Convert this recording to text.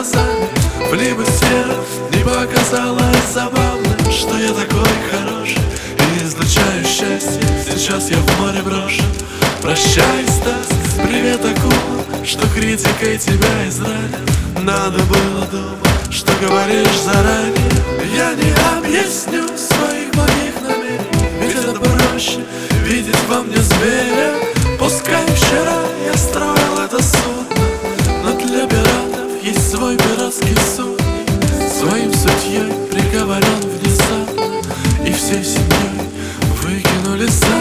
глазами в небо серо не показалось забавным, что я такой хороший и излучаю счастье. Сейчас я в море брошен. Прощай, Стас, привет, акула, что критикой тебя изранил. Надо было думать, что говоришь заранее. Я не объясню своих благих намерений, ведь это проще видеть во мне зверя. Пускай вчера я строил это судно, но для пиратов есть свой пиратский суд. Своим судьей приговорен внезапно и всей семьей выкинули за